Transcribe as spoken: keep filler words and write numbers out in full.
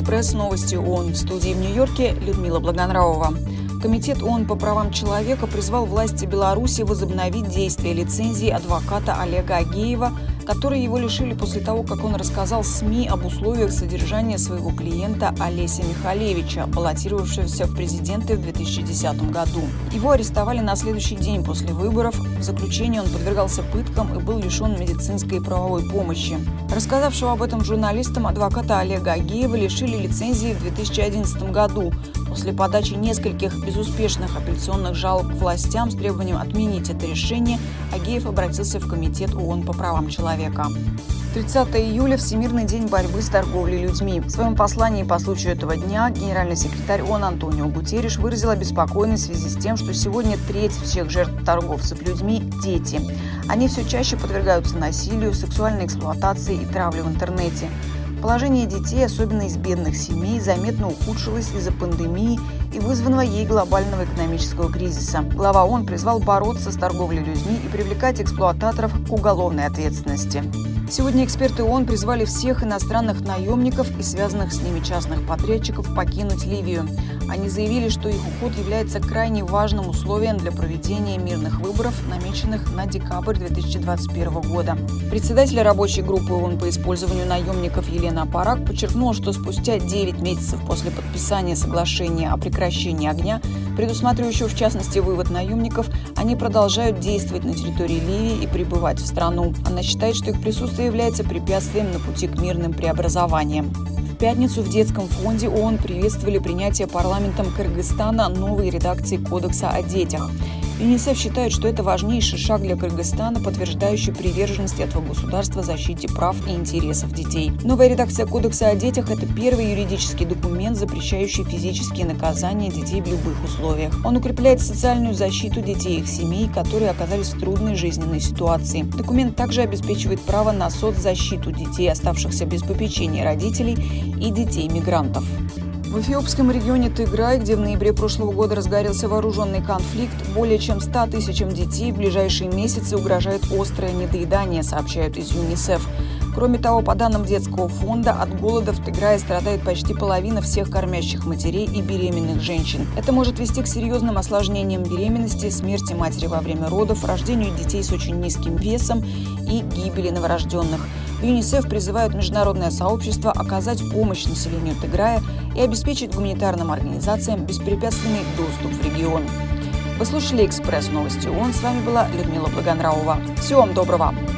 «Экспресс. Новости ООН». В студии в Нью-Йорке Людмила Благонравова. Комитет ООН по правам человека призвал власти Беларуси возобновить действие лицензии адвоката Олега Агеева, которые его лишили после того, как он рассказал СМИ об условиях содержания своего клиента Олеся Михалевича, баллотировавшегося в президенты в две тысячи десятом году. Его арестовали на следующий день после выборов. В заключении он подвергался пыткам и был лишен медицинской и правовой помощи. Рассказавшего об этом журналистам адвоката Олега Агеева лишили лицензии в две тысячи одиннадцатом году. После подачи нескольких безуспешных апелляционных жалоб к властям с требованием отменить это решение, Агеев обратился в Комитет ООН по правам человека. тридцатого июля – Всемирный день борьбы с торговлей людьми. В своем послании по случаю этого дня генеральный секретарь ООН Антонио Гутерриш выразил обеспокоенность в связи с тем, что сегодня треть всех жертв торговцев людьми – дети. Они все чаще подвергаются насилию, сексуальной эксплуатации и травле в интернете. Положение детей, особенно из бедных семей, заметно ухудшилось из-за пандемии и вызванного ей глобального экономического кризиса. Глава ООН призвал бороться с торговлей людьми и привлекать эксплуататоров к уголовной ответственности. Сегодня эксперты ООН призвали всех иностранных наемников и связанных с ними частных подрядчиков покинуть Ливию. Они заявили, что их уход является крайне важным условием для проведения мирных выборов, намеченных на декабрь две тысячи двадцать первого года. Председатель рабочей группы ООН по использованию наемников Елена Апарак подчеркнула, что спустя девять месяцев после подписания соглашения о прекращении огня, предусматривающего в частности вывод наемников, они продолжают действовать на территории Ливии и прибывать в страну. Она считает, что их присутствие является препятствием на пути к мирным преобразованиям. В пятницу в детском фонде ООН приветствовали принятие парламентом Кыргызстана новой редакции Кодекса о детях. ЮНИСЕФ считает, что это важнейший шаг для Кыргызстана, подтверждающий приверженность этого государства защите прав и интересов детей. Новая редакция Кодекса о детях – это первый юридический документ, запрещающий физические наказания детей в любых условиях. Он укрепляет социальную защиту детей и их семей, которые оказались в трудной жизненной ситуации. Документ также обеспечивает право на соцзащиту детей, оставшихся без попечения родителей, и детей-мигрантов. В эфиопском регионе Тыграй, где в ноябре прошлого года разгорелся вооруженный конфликт, более чем ста тысячам детей в ближайшие месяцы угрожает острое недоедание, сообщают из ЮНИСЕФ. Кроме того, по данным детского фонда, от голода в Тыграе страдает почти половина всех кормящих матерей и беременных женщин. Это может вести к серьезным осложнениям беременности, смерти матери во время родов, рождению детей с очень низким весом и гибели новорожденных. В ЮНИСЕФ призывают международное сообщество оказать помощь населению Тыграя и обеспечить гуманитарным организациям беспрепятственный доступ в регион. Вы слушали «Экспресс. Новости ООН». С вами была Людмила Благонравова. Всего вам доброго!